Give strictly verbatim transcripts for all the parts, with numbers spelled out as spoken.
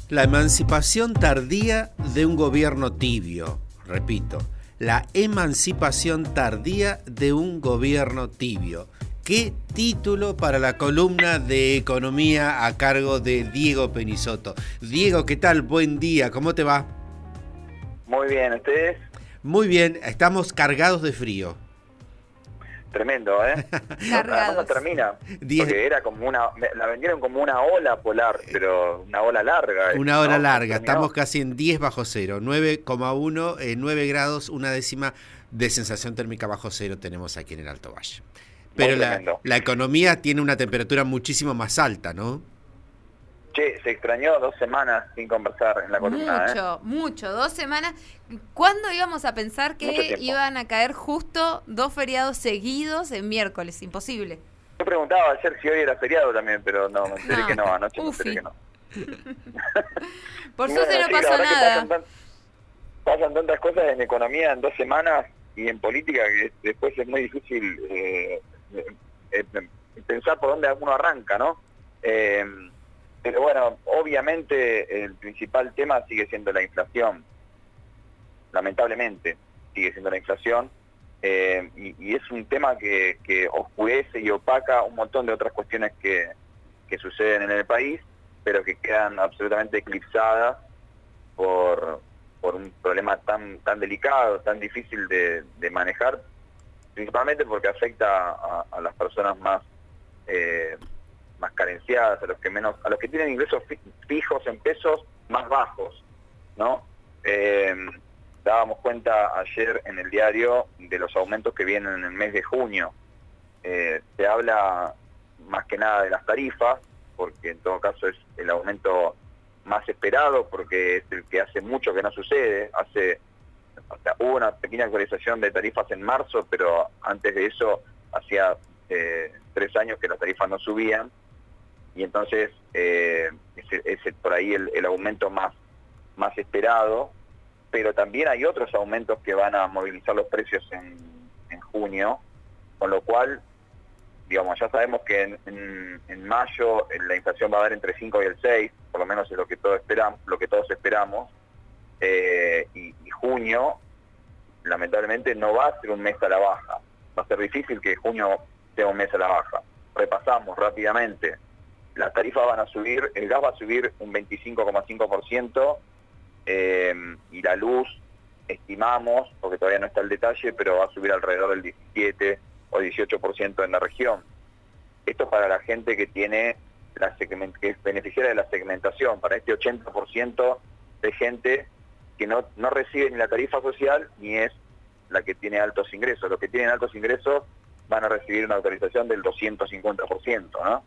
La emancipación tardía de un gobierno tibio. Repito, la emancipación tardía de un gobierno tibio. ¿Qué título para la columna de economía a cargo de Diego Penizzotto? Diego, ¿qué tal? Buen día, ¿cómo te va? Muy bien, ¿ustedes? Muy bien, estamos cargados de frío. Tremendo, ¿eh? Además no termina, porque era como una, la vendieron como una ola polar, pero una ola larga. Una ola ¿no? larga, estamos casi en diez bajo cero, nueve coma uno, eh, nueve grados, una décima de sensación térmica bajo cero tenemos aquí en el Alto Valle. Pero la, la economía tiene una temperatura muchísimo más alta, ¿no? Che, se extrañó dos semanas sin conversar en la columna. Mucho, ¿eh? mucho, dos semanas. ¿Cuándo íbamos a pensar que iban a caer justo dos feriados seguidos en miércoles? Imposible. Yo preguntaba ayer si hoy era feriado también, pero no, me enteré no. que no, anoche me enteré que no. Por suerte no, sí, pasó nada. Pasan, tan, pasan tantas cosas en economía en dos semanas y en política que después es muy difícil eh, eh, pensar por dónde uno arranca, ¿no? Eh, Pero bueno, obviamente el principal tema sigue siendo la inflación. Lamentablemente sigue siendo la inflación. Eh, y, y es un tema que, que oscurece y opaca un montón de otras cuestiones que, que suceden en el país, pero que quedan absolutamente eclipsadas por, por un problema tan, tan delicado, tan difícil de, de manejar, principalmente porque afecta a, a las personas más... Eh, más carenciadas, a los que menos, a los que tienen ingresos fijos en pesos más bajos, ¿no? Eh, dábamos cuenta ayer en el diario de los aumentos que vienen en el mes de junio. Eh, se habla más que nada de las tarifas, porque en todo caso es el aumento más esperado, porque es el que hace mucho que no sucede. Hace, hasta hubo una pequeña actualización de tarifas en marzo, pero antes de eso hacía eh, tres años que las tarifas no subían. Y entonces eh, es, es por ahí el, el aumento más, más esperado, pero también hay otros aumentos que van a movilizar los precios en, en junio, con lo cual, digamos, ya sabemos que en, en, en mayo la inflación va a dar entre cinco y el seis, por lo menos es lo que todos esperamos, lo que todos esperamos, eh, y, y junio, lamentablemente, no va a ser un mes a la baja, va a ser difícil que junio sea un mes a la baja. Repasamos rápidamente. Las tarifas van a subir, el gas va a subir un veinticinco coma cinco por ciento eh, y la luz, estimamos, porque todavía no está el detalle, pero va a subir alrededor del diecisiete o dieciocho por ciento en la región. Esto para la gente que tiene la segment, que es beneficiaria de la segmentación, para este ochenta por ciento de gente que no, no recibe ni la tarifa social ni es la que tiene altos ingresos. Los que tienen altos ingresos van a recibir una autorización del doscientos cincuenta por ciento, ¿no?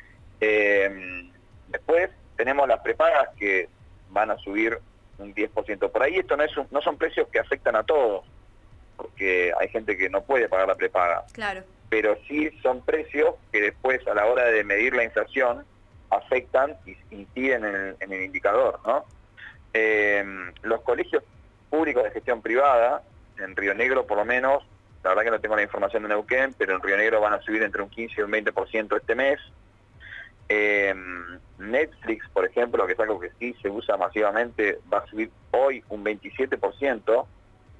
Eh, después tenemos las prepagas que van a subir un diez por ciento. Por ahí esto no, es un, no son precios que afectan a todos, porque hay gente que no puede pagar la prepaga. Claro. Pero sí son precios que después a la hora de medir la inflación afectan y inciden en el, en el indicador, ¿no? Eh, los colegios públicos de gestión privada, en Río Negro por lo menos, la verdad que no tengo la información de Neuquén, pero en Río Negro van a subir entre un quince y un veinte por ciento este mes. Eh, Netflix, por ejemplo, que es algo que sí se usa masivamente, va a subir hoy un veintisiete por ciento.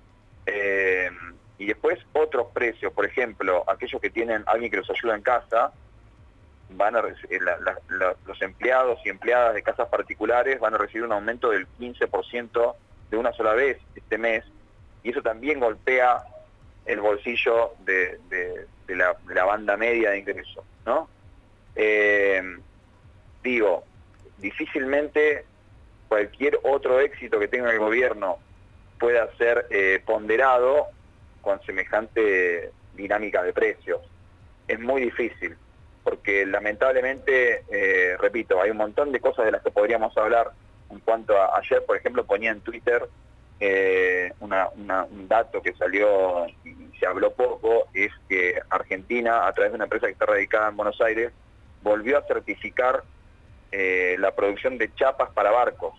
Eh, y después otros precios, por ejemplo, aquellos que tienen alguien que los ayuda en casa, van a la, la, la, los empleados y empleadas de casas particulares van a recibir un aumento del quince por ciento de una sola vez este mes, y eso también golpea el bolsillo de, de, de, la, de la banda media de ingresos, ¿no? Eh, digo, difícilmente cualquier otro éxito que tenga el gobierno pueda ser eh, ponderado con semejante dinámica de precios. Es muy difícil, porque lamentablemente, eh, repito, hay un montón de cosas de las que podríamos hablar en cuanto a ayer, por ejemplo, ponía en Twitter eh, una, una, un dato que salió y se habló poco, es que Argentina, a través de una empresa que está radicada en Buenos Aires, volvió a certificar eh, la producción de chapas para barcos.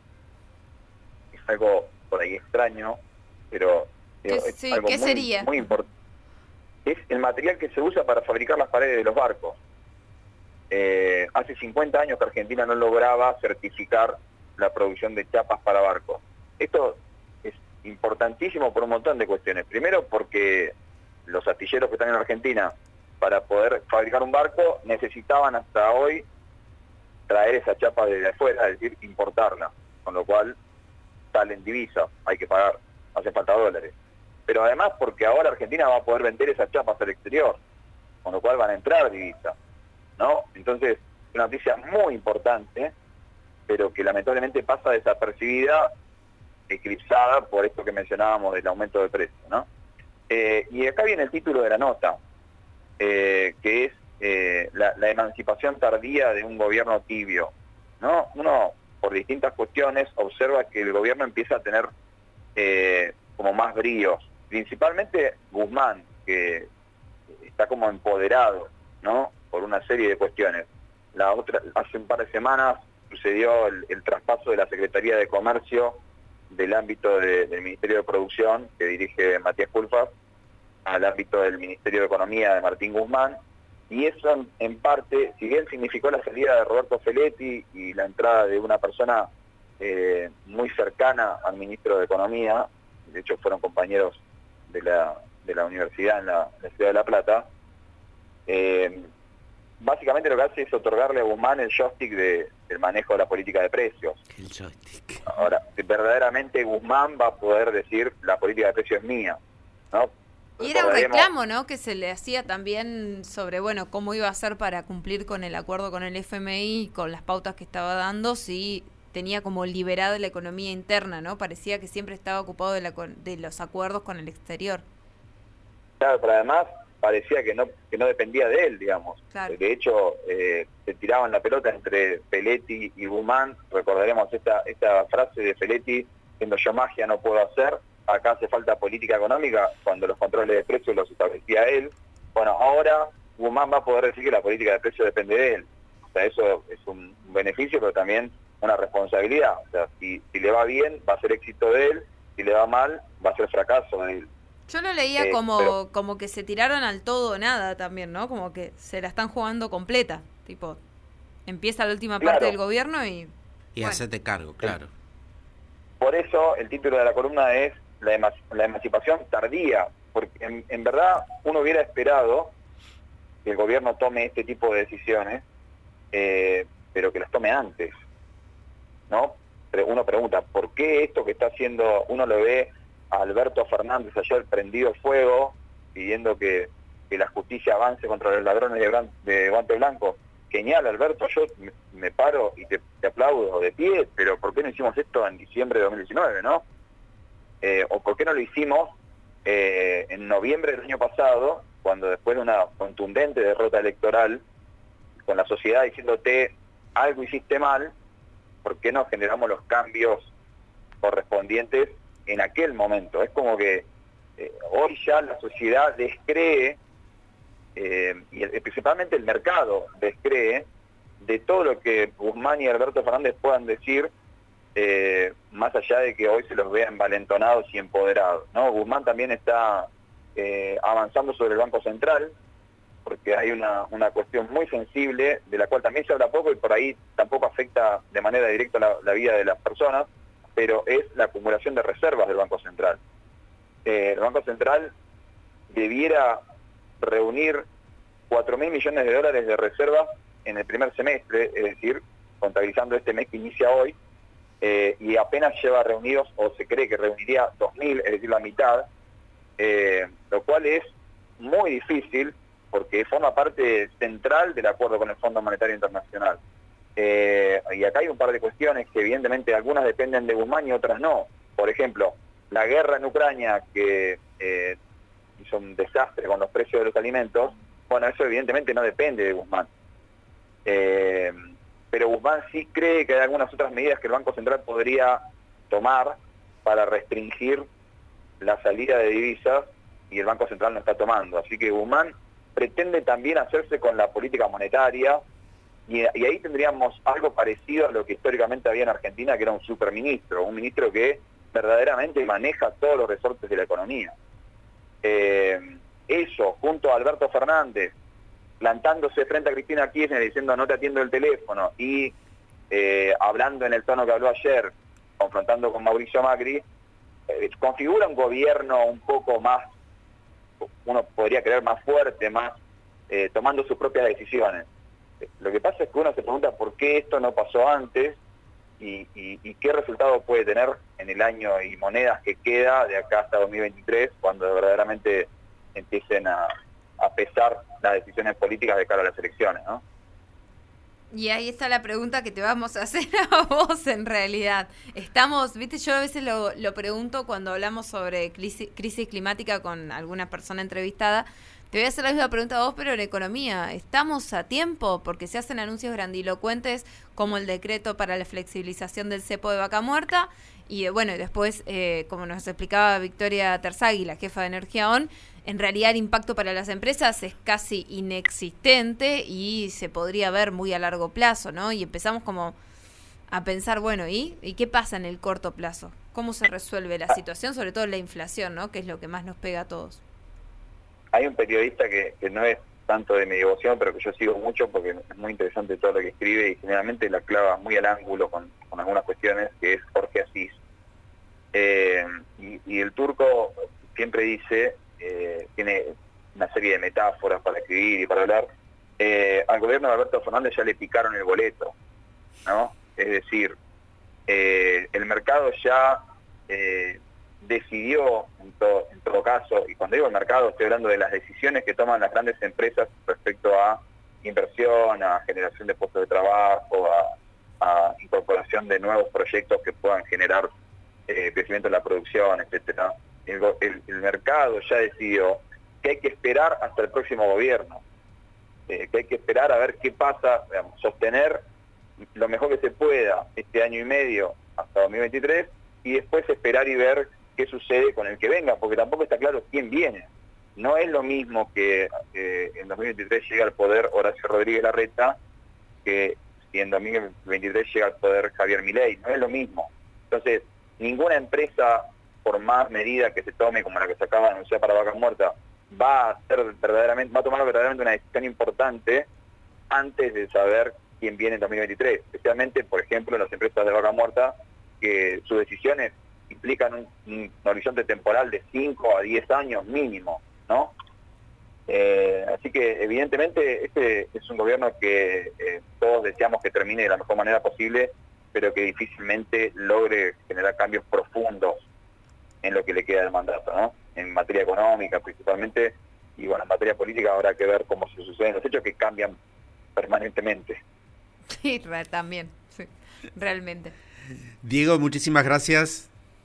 Es algo por ahí extraño, pero digo, es sí, algo ¿qué muy, sería? muy importante. Es el material que se usa para fabricar las paredes de los barcos. Eh, hace cincuenta años que Argentina no lograba certificar la producción de chapas para barcos. Esto es importantísimo por un montón de cuestiones. Primero porque los astilleros que están en Argentina, para poder fabricar un barco, necesitaban hasta hoy traer esa chapa desde afuera, es decir, importarla, con lo cual salen divisas, hay que pagar, hace falta dólares. Pero además porque ahora Argentina va a poder vender esas chapas al exterior, con lo cual van a entrar divisas, ¿no? Entonces, es una noticia muy importante, pero que lamentablemente pasa desapercibida, eclipsada por esto que mencionábamos del aumento de precio, ¿no? Eh, y acá viene el título de la nota, eh, que es eh, la, la emancipación tardía de un gobierno tibio, ¿no? Uno, por distintas cuestiones, observa que el gobierno empieza a tener eh, como más bríos, principalmente Guzmán, que está como empoderado, ¿no? Por una serie de cuestiones. La otra, hace un par de semanas sucedió el, el traspaso de la Secretaría de Comercio del ámbito de, del Ministerio de Producción, que dirige Matías Culfas, al ámbito del Ministerio de Economía de Martín Guzmán, y eso en, en parte, si bien significó la salida de Roberto Feletti y la entrada de una persona eh, muy cercana al Ministro de Economía, de hecho fueron compañeros de la, de la universidad en la, en la Ciudad de La Plata, eh, básicamente lo que hace es otorgarle a Guzmán el joystick de, del manejo de la política de precios. El joystick. Ahora, verdaderamente Guzmán va a poder decir la política de precios es mía, ¿no? Y era un reclamo, ¿no?, que se le hacía también sobre, bueno, cómo iba a hacer para cumplir con el acuerdo con el F M I, con las pautas que estaba dando, si tenía como liberada la economía interna, ¿no? Parecía que siempre estaba ocupado de, la, de los acuerdos con el exterior. Claro, pero además parecía que no que no dependía de él, digamos. Claro. De hecho, eh, se tiraban la pelota entre Feletti y Guzmán. Recordaremos esta, esta frase de Feletti, diciendo yo magia no puedo hacer, acá hace falta política económica, cuando los controles de precios los establecía él. Bueno, ahora Guzmán va a poder decir que la política de precios depende de él. O sea, eso es un beneficio, pero también una responsabilidad. O sea, si, si le va bien, va a ser éxito de él, si le va mal, va a ser fracaso de él. Yo lo leía eh, como, pero, como que se tiraron al todo o nada también, ¿no? Como que se la están jugando completa. Tipo, empieza la última claro. parte del gobierno y... Y bueno. Hacete cargo, claro. Por eso el título de la columna es la, emac la emancipación tardía, porque en, en verdad uno hubiera esperado que el gobierno tome este tipo de decisiones, eh, pero que las tome antes, ¿no? Pero uno pregunta, ¿por qué esto que está haciendo, uno lo ve a Alberto Fernández ayer prendido fuego, pidiendo que, que la justicia avance contra los ladrones de, gran, de guante blanco? Genial, Alberto, yo me, me paro y te, te aplaudo de pie, pero ¿por qué no hicimos esto en diciembre de dos mil diecinueve, no? Eh, ¿O por qué no lo hicimos eh, en noviembre del año pasado, cuando después de una contundente derrota electoral, con la sociedad diciéndote algo hiciste mal, ¿por qué no generamos los cambios correspondientes en aquel momento? Es como que eh, hoy ya la sociedad descree, eh, y el, principalmente el mercado descree, de todo lo que Guzmán y Alberto Fernández puedan decir, eh, más allá de que hoy se los vea envalentonados y empoderados, ¿no? Guzmán también está eh, avanzando sobre el Banco Central, porque hay una, una cuestión muy sensible, de la cual también se habla poco y por ahí tampoco afecta de manera directa la, la vida de las personas, pero es la acumulación de reservas del Banco Central. Eh, el Banco Central debiera reunir cuatro mil millones de dólares de reservas en el primer semestre, es decir, contabilizando este mes que inicia hoy, eh, y apenas lleva reunidos, o se cree que reuniría dos mil, es decir, la mitad, eh, lo cual es muy difícil porque forma parte central del acuerdo con el Fondo Monetario Internacional. Eh, y acá hay un par de cuestiones que evidentemente algunas dependen de Guzmán y otras no. Por ejemplo, la guerra en Ucrania, que eh, hizo un desastre con los precios de los alimentos, bueno, eso evidentemente no depende de Guzmán. Eh, pero Guzmán sí cree que hay algunas otras medidas que el Banco Central podría tomar para restringir la salida de divisas y el Banco Central no está tomando. Así que Guzmán pretende también hacerse con la política monetaria, y, y ahí tendríamos algo parecido a lo que históricamente había en Argentina, que era un superministro, un ministro que verdaderamente maneja todos los resortes de la economía. Eh, eso, junto a Alberto Fernández, plantándose frente a Cristina Kirchner diciendo no te atiendo el teléfono, y eh, hablando en el tono que habló ayer, confrontando con Mauricio Macri, eh, configura un gobierno un poco más, uno podría creer más fuerte, más eh, tomando sus propias decisiones. Lo que pasa es que uno se pregunta por qué esto no pasó antes y, y, y qué resultado puede tener en el año y monedas que queda de acá hasta dos mil veintitrés, cuando verdaderamente empiecen a, a pesar las decisiones políticas de cara a las elecciones, ¿no? Y ahí está la pregunta que te vamos a hacer a vos en realidad. Estamos, viste, yo a veces lo, lo pregunto cuando hablamos sobre crisis, crisis climática con alguna persona entrevistada. Te voy a hacer la misma pregunta a vos, pero en economía. ¿Estamos a tiempo? Porque se hacen anuncios grandilocuentes como el decreto para la flexibilización del cepo de vaca muerta. Y bueno, después, eh, como nos explicaba Victoria Terzagui, la jefa de Energía O N, en realidad el impacto para las empresas es casi inexistente y se podría ver muy a largo plazo, ¿no? Y empezamos como a pensar, bueno, ¿y, ¿y qué pasa en el corto plazo? ¿Cómo se resuelve la situación? Sobre todo la inflación, ¿no? Que es lo que más nos pega a todos. Hay un periodista que, que no es tanto de mi devoción, pero que yo sigo mucho porque es muy interesante todo lo que escribe y generalmente la clava muy al ángulo con, con algunas cuestiones, que es Jorge Asís. Eh, y, y el turco siempre dice, eh, tiene una serie de metáforas para escribir y para hablar, eh, al gobierno de Alberto Fernández ya le picaron el boleto, ¿no? Es decir, eh, el mercado ya eh, decidió, en todo, en todo caso, y cuando digo el mercado estoy hablando de las decisiones que toman las grandes empresas respecto a inversión, a generación de puestos de trabajo, a, a incorporación de nuevos proyectos que puedan generar eh, crecimiento de la producción, etcétera. El, el, el mercado ya decidió que hay que esperar hasta el próximo gobierno, eh, que hay que esperar a ver qué pasa, digamos, sostener lo mejor que se pueda este año y medio hasta dos mil veintitrés y después esperar y ver qué sucede con el que venga, porque tampoco está claro quién viene. No es lo mismo que eh, en dos mil veintitrés llega al poder Horacio Rodríguez Larreta que si en dos mil veintitrés llega al poder Javier Milei, no es lo mismo. Entonces, ninguna empresa, por más medida que se tome, como la que se acaba de anunciar para Vaca Muerta, va a hacer verdaderamente, va a tomar verdaderamente una decisión importante antes de saber quién viene en dos mil veintitrés, especialmente, por ejemplo, en las empresas de Vaca Muerta, que sus decisiones implican un, un horizonte temporal de cinco a diez años mínimo, ¿no? Eh, así que evidentemente este es un gobierno que eh, todos deseamos que termine de la mejor manera posible, pero que difícilmente logre generar cambios profundos en lo que le queda del mandato, ¿no? En materia económica principalmente, y bueno, en materia política habrá que ver cómo se suceden los hechos que cambian permanentemente. Sí, también, sí, realmente. Diego, muchísimas gracias.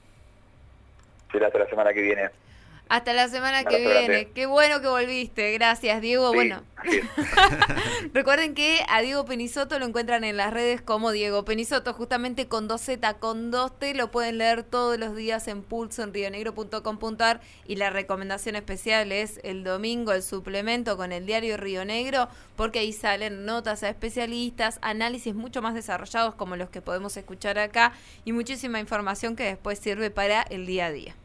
Será hasta la semana que viene. Hasta la semana que viene. Grande. Qué bueno que volviste. Gracias, Diego. Sí, bueno, sí. recuerden que a Diego Penisoto lo encuentran en las redes como Diego Penisoto, justamente con dos Z, con dos T. Lo pueden leer todos los días en Pulso, en rionegro punto com punto ar. Y la recomendación especial es el domingo, el suplemento con el diario Río Negro, porque ahí salen notas a especialistas, análisis mucho más desarrollados como los que podemos escuchar acá y muchísima información que después sirve para el día a día.